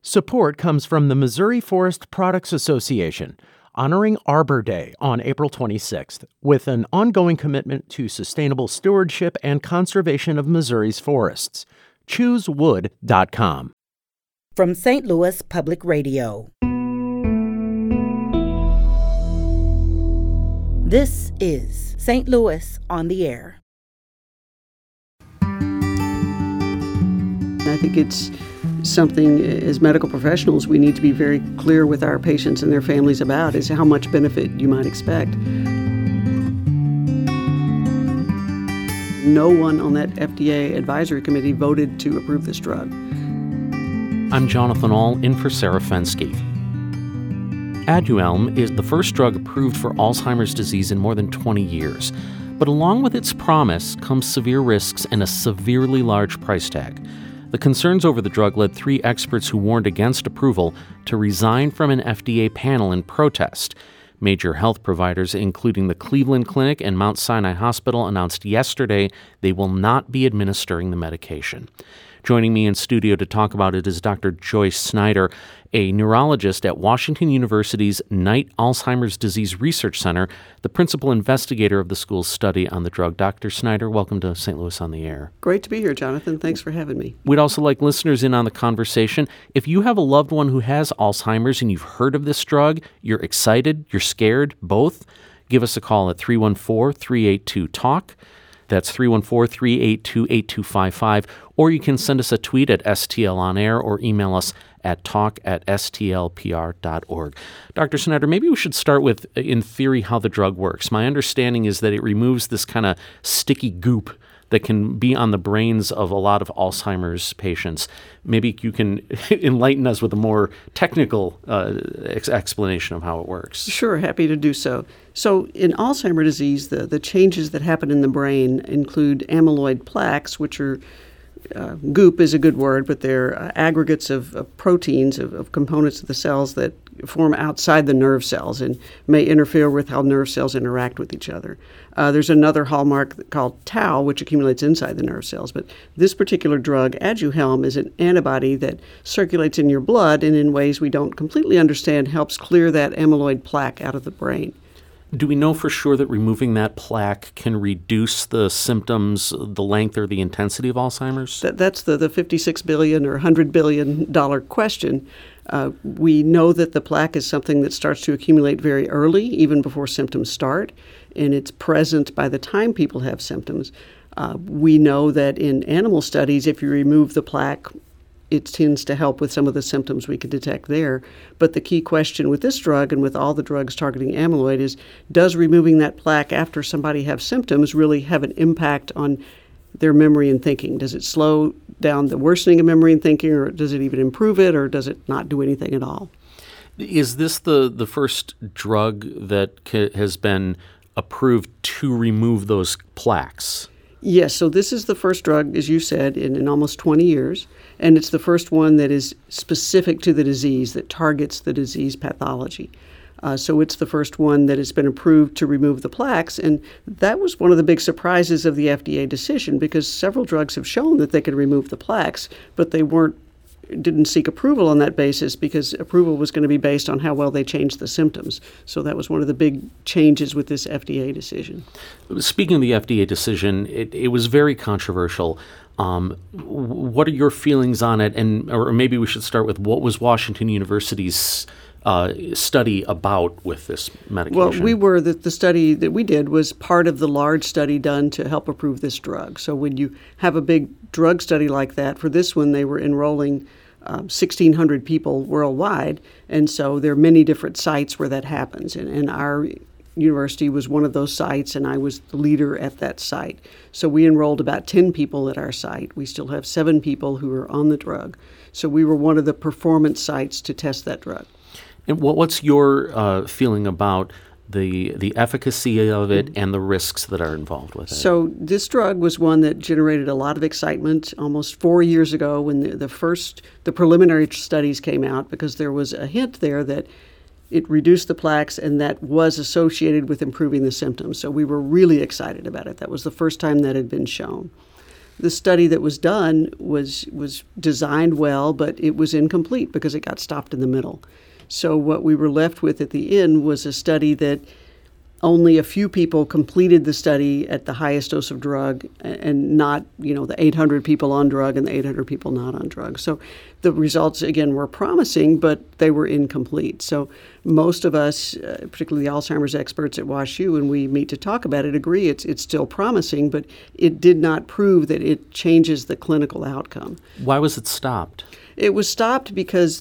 Support comes from the Missouri Forest Products Association, honoring Arbor Day on April 26th, with an ongoing commitment to sustainable stewardship and conservation of Missouri's forests. ChooseWood.com. From St. Louis Public Radio. This is St. Louis on the Air. I think it's something as medical professionals we need to be very clear with our patients and their families about, is how much benefit you might expect. No one on that FDA advisory committee voted to approve this drug. I'm Jonathan Ahl, in for Sarah Fenske. Aduhelm is the first drug approved for Alzheimer's disease in more than 20 years. But along with its promise comes severe risks and a severely large price tag. The concerns over the drug led 3 experts who warned against approval to resign from an FDA panel in protest. Major health providers, including the Cleveland Clinic and Mount Sinai Hospital, announced yesterday they will not be administering the medication. Joining me in studio to talk about it is Dr. Joyce Snyder, a neurologist at Washington University's Knight Alzheimer's Disease Research Center, the principal investigator of the school's study on the drug. Dr. Snyder, welcome to St. Louis on the Air. Great to be here, Jonathan. Thanks for having me. We'd also like listeners in on the conversation. If you have a loved one who has Alzheimer's and you've heard of this drug, you're excited, you're scared, both, give us a call at 314-382-TALK. That's 314-382-8255. Or you can send us a tweet at STL On Air or email us at talk@stlpr.org. Dr. Snyder, maybe we should start with, in theory, how the drug works. My understanding is that it removes this kind of sticky goop that can be on the brains of a lot of Alzheimer's patients. Maybe you can enlighten us with a more technical explanation of how it works. Sure, happy to do so. So in Alzheimer's disease, the changes that happen in the brain include amyloid plaques, which are goop is a good word, but they're aggregates of proteins, of components of the cells that form outside the nerve cells and may interfere with how nerve cells interact with each other. There's another hallmark called tau, which accumulates inside the nerve cells. But this particular drug, Aduhelm, is an antibody that circulates in your blood and in ways we don't completely understand helps clear that amyloid plaque out of the brain. Do we know for sure that removing that plaque can reduce the symptoms, the length, or the intensity of Alzheimer's? That's the $56 billion or $100 billion question. We know that the plaque is something that starts to accumulate very early, even before symptoms start, and it's present by the time people have symptoms. We know that in animal studies, if you remove the plaque, it tends to help with some of the symptoms we can detect there. But the key question with this drug and with all the drugs targeting amyloid is, does removing that plaque after somebody has symptoms really have an impact on their memory and thinking? Does it slow down the worsening of memory and thinking, or does it even improve it, or does it not do anything at all? Is this the first drug that has been approved to remove those plaques? Yes, so this is the first drug, as you said, in almost 20 years, and it's the first one that is specific to the disease, that targets the disease pathology. So it's the first one that has been approved to remove the plaques, and that was one of the big surprises of the FDA decision, because several drugs have shown that they could remove the plaques, but they didn't seek approval on that basis because approval was going to be based on how well they changed the symptoms. So that was one of the big changes with this FDA decision. Speaking of the FDA decision, it was very controversial. What are your feelings on it? Or maybe we should start with, what was Washington University's study about with this medication? Well, the study that we did was part of the large study done to help approve this drug. So when you have a big drug study like that, for this one they were enrolling 1,600 people worldwide, and so there are many different sites where that happens. And our university was one of those sites, and I was the leader at that site. So we enrolled about 10 people at our site. We still have 7 people who are on the drug. So we were one of the performance sites to test that drug. And what's your feeling about the efficacy of it and the risks that are involved with it? So this drug was one that generated a lot of excitement almost 4 years ago when the preliminary studies came out, because there was a hint there that it reduced the plaques and that was associated with improving the symptoms. So we were really excited about it. That was the first time that had been shown. the study that was done was designed well, but it was incomplete because it got stopped in the middle. So what we were left with at the end was a study that only a few people completed the study at the highest dose of drug, and not, the 800 people on drug and the 800 people not on drug. So the results, again, were promising, but they were incomplete. So most of us, particularly the Alzheimer's experts at WashU, when we meet to talk about it, agree it's still promising, but it did not prove that it changes the clinical outcome. Why was it stopped? It was stopped because,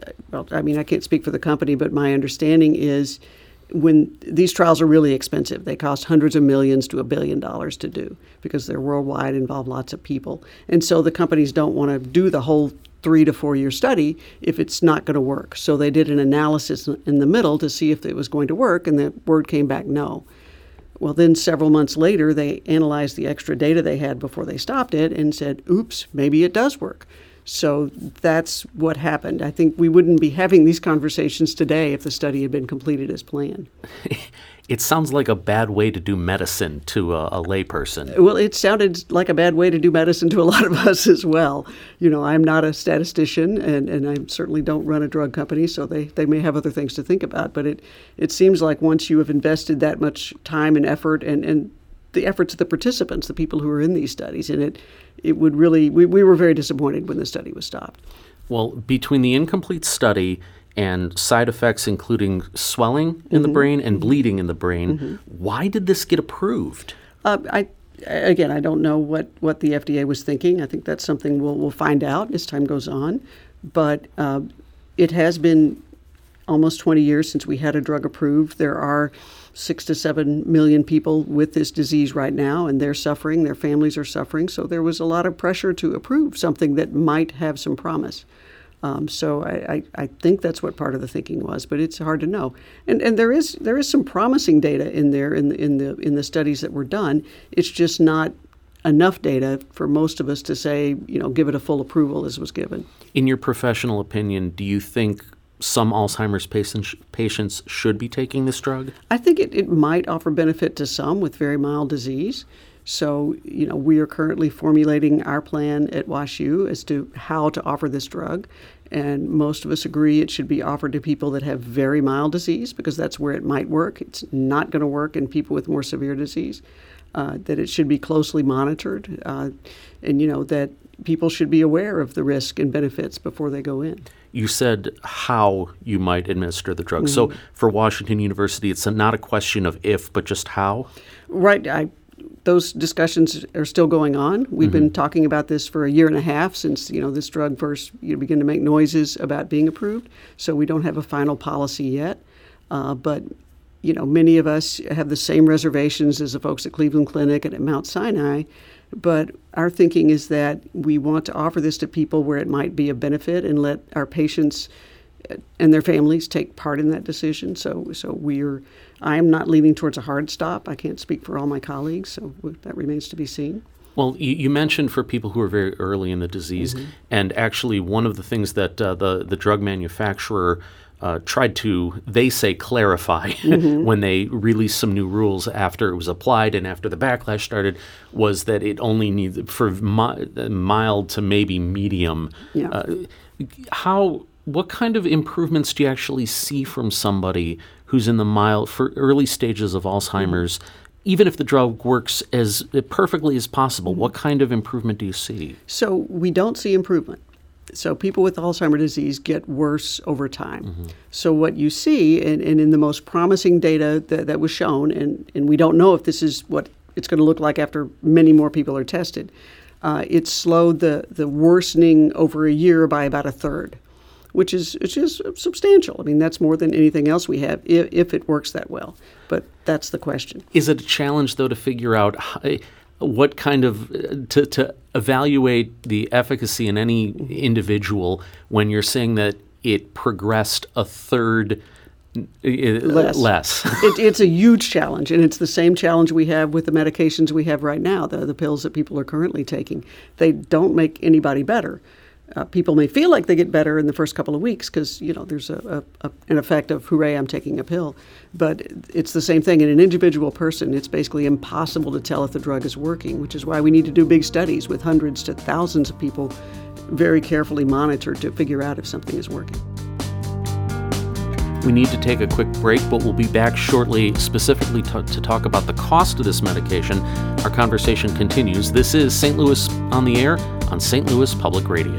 I can't speak for the company, but my understanding is when these trials are really expensive, they cost hundreds of millions to $1 billion to do because they're worldwide, involve lots of people. And so the companies don't want to do the whole 3 to 4 year study if it's not going to work. So they did an analysis in the middle to see if it was going to work, and the word came back no. Well, then several months later, they analyzed the extra data they had before they stopped it and said, oops, maybe it does work. So that's what happened. I think we wouldn't be having these conversations today if the study had been completed as planned. It sounds like a bad way to do medicine to a layperson. Well, it sounded like a bad way to do medicine to a lot of us as well. I'm not a statistician, and I certainly don't run a drug company, so they may have other things to think about. But it seems like once you have invested that much time and effort and the efforts of the participants, the people who are in these studies, and it would really, we were very disappointed when the study was stopped. Well, between the incomplete study and side effects including swelling in the brain and bleeding in the brain, why did this get approved? I don't know what the FDA was thinking. I think that's something we'll find out as time goes on. But it has been almost 20 years since we had a drug approved. There are 6 to 7 million people with this disease right now, and they're suffering. Their families are suffering. So there was a lot of pressure to approve something that might have some promise. So I think that's what part of the thinking was, but it's hard to know. And there is some promising data in there in the studies that were done. It's just not enough data for most of us to say, give it a full approval as was given. In your professional opinion, do you think some Alzheimer's patients should be taking this drug? I think it might offer benefit to some with very mild disease. So, we are currently formulating our plan at WashU as to how to offer this drug. And most of us agree it should be offered to people that have very mild disease because that's where it might work. It's not going to work in people with more severe disease. That it should be closely monitored. And, that people should be aware of the risk and benefits before they go in. You said how you might administer the drug. So for Washington University, it's not a question of if, but just how? Right. Those discussions are still going on. We've been talking about this for a year and a half since, this drug first began to make noises about being approved. So we don't have a final policy yet. But many of us have the same reservations as the folks at Cleveland Clinic and at Mount Sinai. But our thinking is that we want to offer this to people where it might be a benefit and let our patients and their families take part in that decision. So I am not leaning towards a hard stop. I can't speak for all my colleagues, so that remains to be seen. Well, you mentioned for people who are very early in the disease, and actually one of the things that the drug manufacturer tried to, they say, clarify when they released some new rules after it was applied and after the backlash started, was that it only needs for mild to maybe medium. Yeah. What kind of improvements do you actually see from somebody who's in the mild, for early stages of Alzheimer's, even if the drug works as perfectly as possible? What kind of improvement do you see? So we don't see improvement. So people with Alzheimer's disease get worse over time. So what you see, and in the most promising data that was shown, and we don't know if this is what it's going to look like after many more people are tested, it slowed the worsening over a year by about a third, which is substantial. I mean, that's more than anything else we have if it works that well. But that's the question. Is it a challenge, though, to figure out what kind of to evaluate the efficacy in any individual when you're saying that it progressed a third less? It's a huge challenge, and it's the same challenge we have with the medications we have right now, the pills that people are currently taking. They don't make anybody better. People may feel like they get better in the first couple of weeks because, there's an effect of, hooray, I'm taking a pill. But it's the same thing. In an individual person, it's basically impossible to tell if the drug is working, which is why we need to do big studies with hundreds to thousands of people very carefully monitored to figure out if something is working. We need to take a quick break, but we'll be back shortly specifically to talk about the cost of this medication. Our conversation continues. This is St. Louis on the Air on St. Louis Public Radio.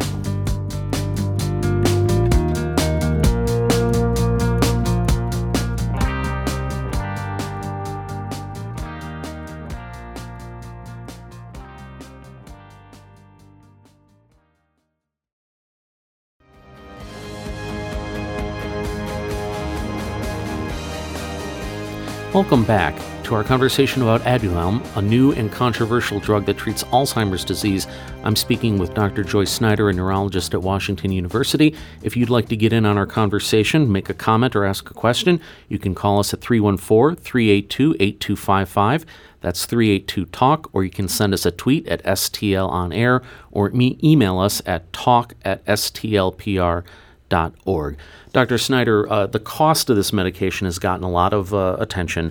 Welcome back to our conversation about Aduhelm, a new and controversial drug that treats Alzheimer's disease. I'm speaking with Dr. Joyce Snyder, a neurologist at Washington University. If you'd like to get in on our conversation, make a comment or ask a question, you can call us at 314-382-8255. That's 382-TALK, or you can send us a tweet at STL on air, or email us at talk@stlpr.org. Dr. Snyder, the cost of this medication has gotten a lot of attention.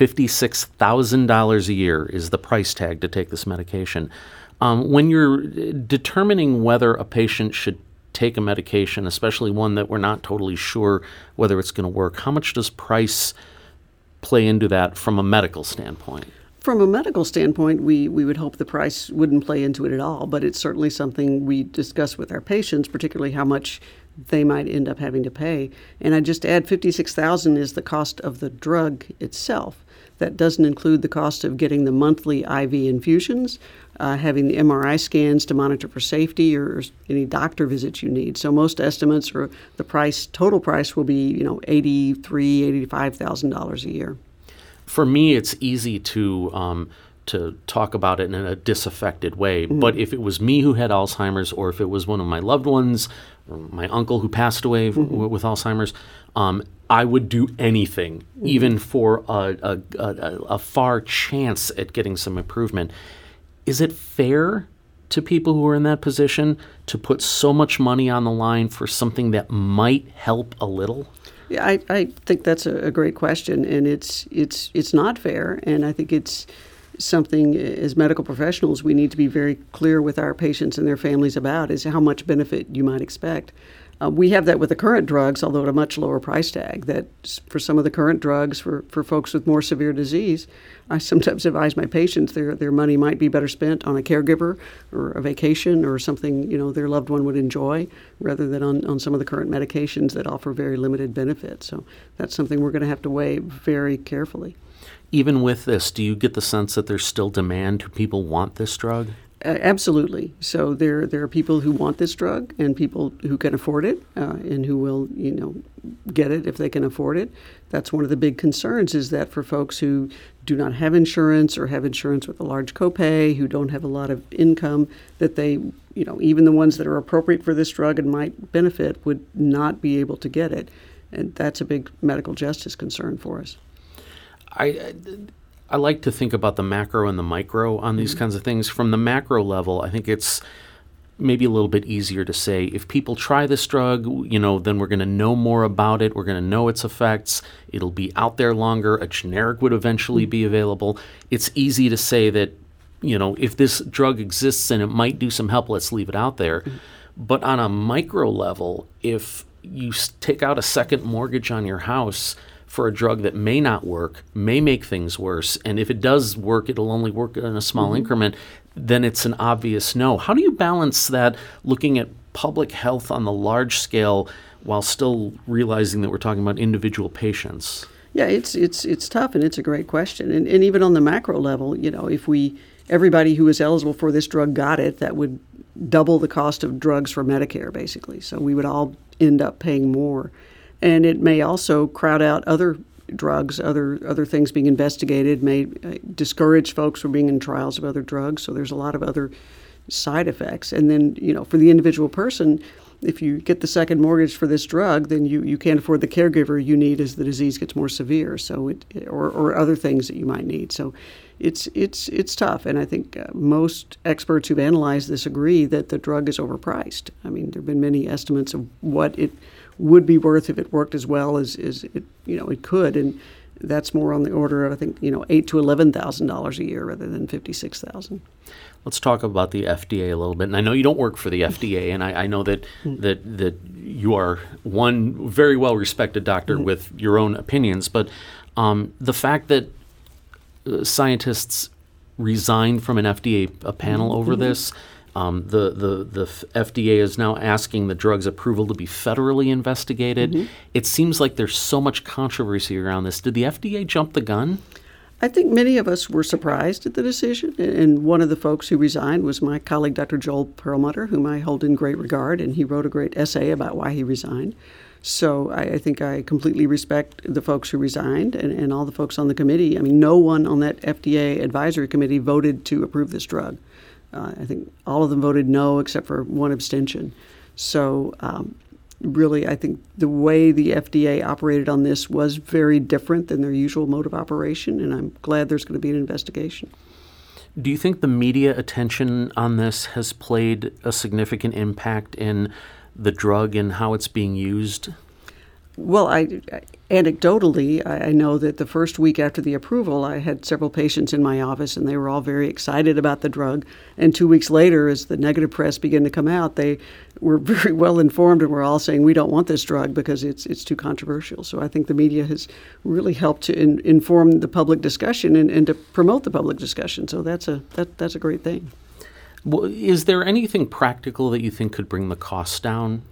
$56,000 a year is the price tag to take this medication. When you're determining whether a patient should take a medication, especially one that we're not totally sure whether it's going to work, how much does price play into that from a medical standpoint? From a medical standpoint, we would hope the price wouldn't play into it at all, but it's certainly something we discuss with our patients, particularly how much they might end up having to pay. And I just add $56,000 is the cost of the drug itself. That doesn't include the cost of getting the monthly IV infusions, having the MRI scans to monitor for safety, or any doctor visits you need. So most estimates are the total price will be, $83,000, $85,000 a year. For me, it's easy to talk about it in a disaffected way. Mm-hmm. But if it was me who had Alzheimer's, or if it was one of my loved ones, or my uncle who passed away with Alzheimer's, I would do anything, even for a far chance at getting some improvement. Is it fair to people who are in that position to put so much money on the line for something that might help a little? Yeah, I think that's a great question, and it's not fair, and I think it's something as medical professionals we need to be very clear with our patients and their families about, is how much benefit you might expect. We have that with the current drugs, although at a much lower price tag. That for some of the current drugs, for folks with more severe disease, I sometimes advise my patients their money might be better spent on a caregiver or a vacation or something their loved one would enjoy, rather than on some of the current medications that offer very limited benefit. So that's something we're going to have to weigh very carefully. Even with this, do you get the sense that there's still demand? Do people want this drug? Absolutely. So there are people who want this drug, and people who can afford it, and who will, get it if they can afford it. That's one of the big concerns, is that for folks who do not have insurance, or have insurance with a large copay, who don't have a lot of income, that they, even the ones that are appropriate for this drug and might benefit would not be able to get it. And that's a big medical justice concern for us. I like to think about the macro and the micro on these kinds of things. From the macro level, I think it's maybe a little bit easier to say, if people try this drug, then we're going to know more about it. We're going to know its effects. It'll be out there longer. A generic would eventually be available. It's easy to say that, if this drug exists and it might do some help, let's leave it out there. But on a micro level, if you take out a second mortgage on your house for a drug that may not work, may make things worse, and if it does work, it'll only work in a small increment, then it's an obvious no. How do you balance that, looking at public health on the large scale while still realizing that we're talking about individual patients? Yeah, it's tough, and it's a great question. And even on the macro level, if everybody who is eligible for this drug got it, that would double the cost of drugs for Medicare, basically. So we would all end up paying more. And it may also crowd out other drugs, other things being investigated, may discourage folks from being in trials of other drugs. So there's a lot of other side effects. And then, for the individual person, if you get the second mortgage for this drug, then you can't afford the caregiver you need as the disease gets more severe. So or other things that you might need. So it's tough. And I think most experts who've analyzed this agree that the drug is overpriced. I mean, there have been many estimates of what it would be worth if it worked as well as it could, and that's more on the order of, I think, $8,000 to $11,000 a year rather than $56,000. Let's talk about the FDA a little bit. And I know you don't work for the FDA, and I know that you are one very well-respected doctor with your own opinions. But the fact that scientists resigned from an FDA panel over this, the FDA is now asking the drug's approval to be federally investigated. It seems like there's so much controversy around this. Did the FDA jump the gun? I think many of us were surprised at the decision, and one of the folks who resigned was my colleague, Dr. Joel Perlmutter, whom I hold in great regard, and he wrote a great essay about why he resigned. So I think I completely respect the folks who resigned and all the folks on the committee. I mean, no one on that FDA advisory committee voted to approve this drug. I think all of them voted no except for one abstention. So really, I think the way the FDA operated on this was very different than their usual mode of operation, and I'm glad there's going to be an investigation. Do you think the media attention on this has played a significant impact in the drug and how it's being used? Well, anecdotally, I know that the first week after the approval, I had several patients in my office, and they were all very excited about the drug. And 2 weeks later, as the negative press began to come out, they were very well informed and were all saying, we don't want this drug because it's too controversial. So I think the media has really helped to inform the public discussion and to promote the public discussion. So that's a great thing. Well, is there anything practical that you think could bring the cost down?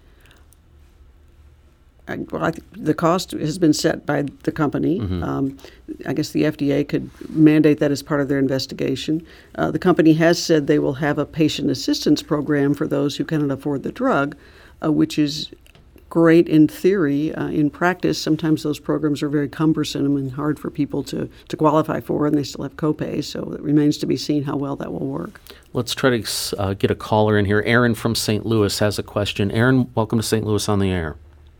I think the cost has been set by the company. I guess the FDA could mandate that as part of their investigation. The company has said they will have a patient assistance program for those who cannot afford the drug, which is great in theory. In practice, sometimes those programs are very cumbersome and hard for people to qualify for, and they still have copays. So it remains to be seen how well that will work. Let's try to get a caller in here. Aaron from St. Louis has a question. Aaron, welcome to St. Louis on the Air.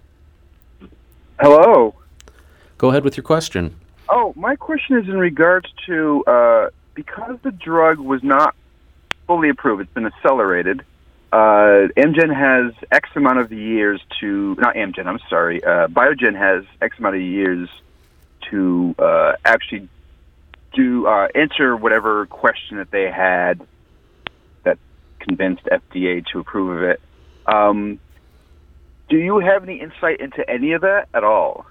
Hello. Go ahead with your question. Oh, my question is in regards to, because the drug was not fully approved, it's been accelerated, Amgen has X amount of years to, not Amgen, I'm sorry, Biogen has X amount of years to actually answer whatever question that they had that convinced FDA to approve of it. Do you have any insight into any of that at all?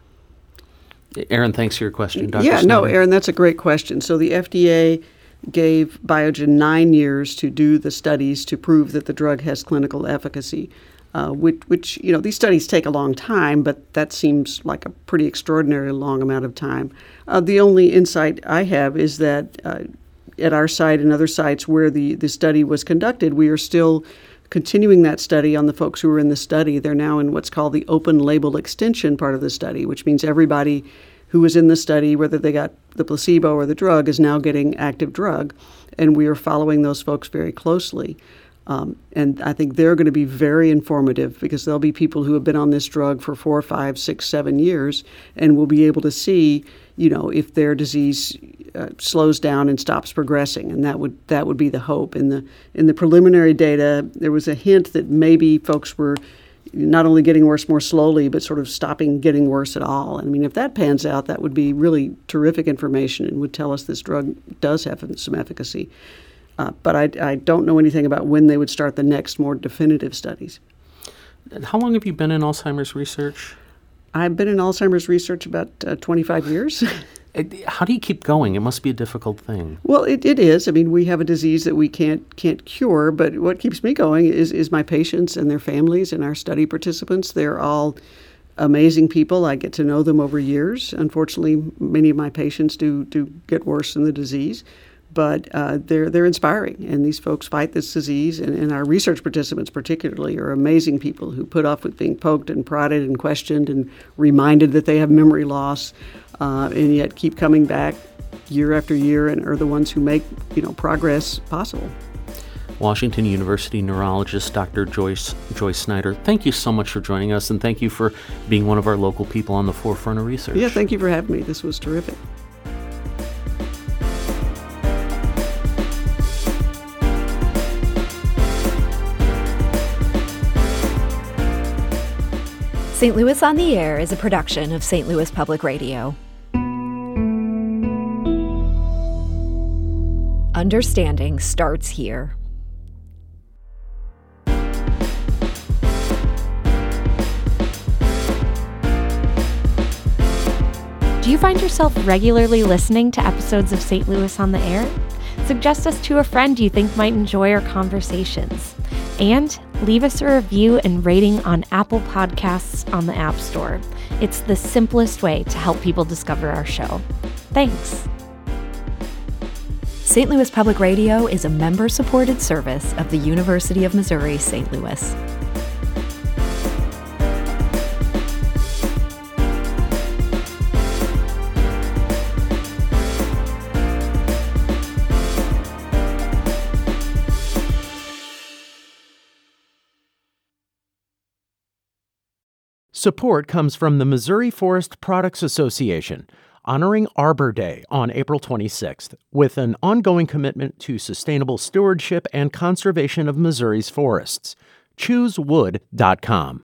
Aaron, thanks for your question. Dr. Yeah, Snyder? no, Aaron, that's a great question. So the FDA gave Biogen 9 years to do the studies to prove that the drug has clinical efficacy, which these studies take a long time, but that seems like a pretty extraordinarily long amount of time. The only insight I have is that at our site and other sites where the study was conducted, we are still continuing that study on the folks who were in the study. They're now in what's called the open label extension part of the study, which means everybody who was in the study, whether they got the placebo or the drug, is now getting active drug. And we are following those folks very closely. And I think they're going to be very informative because there'll be people who have been on this drug for 4, 5, 6, 7 years and will be able to see, if their disease slows down and stops progressing, and that would be the hope. In the preliminary data, there was a hint that maybe folks were not only getting worse more slowly, but sort of stopping getting worse at all. I mean, if that pans out, that would be really terrific information and would tell us this drug does have some efficacy. But I don't know anything about when they would start the next more definitive studies. How long have you been in Alzheimer's research? I've been in Alzheimer's research about 25 years. How do you keep going? It must be a difficult thing. Well, it is. I mean, we have a disease that we can't cure, but what keeps me going is my patients and their families and our study participants. They're all amazing people. I get to know them over years. Unfortunately, many of my patients do get worse in the disease, but they're inspiring. And these folks fight this disease, and our research participants particularly are amazing people who put up with being poked and prodded and questioned and reminded that they have memory loss, and yet keep coming back year after year and are the ones who make progress possible. Washington University neurologist Dr. Joyce Snyder. Thank you so much for joining us, and thank you for being one of our local people on the forefront of research. Yeah, thank you for having me. This was terrific. St. Louis on the Air is a production of St. Louis Public Radio. Understanding starts here. Do you find yourself regularly listening to episodes of St. Louis on the Air? Suggest us to a friend you think might enjoy our conversations. And leave us a review and rating on Apple Podcasts on the App Store. It's the simplest way to help people discover our show. Thanks. St. Louis Public Radio is a member-supported service of the University of Missouri, St. Louis. Support comes from the Missouri Forest Products Association, honoring Arbor Day on April 26th, with an ongoing commitment to sustainable stewardship and conservation of Missouri's forests. ChooseWood.com.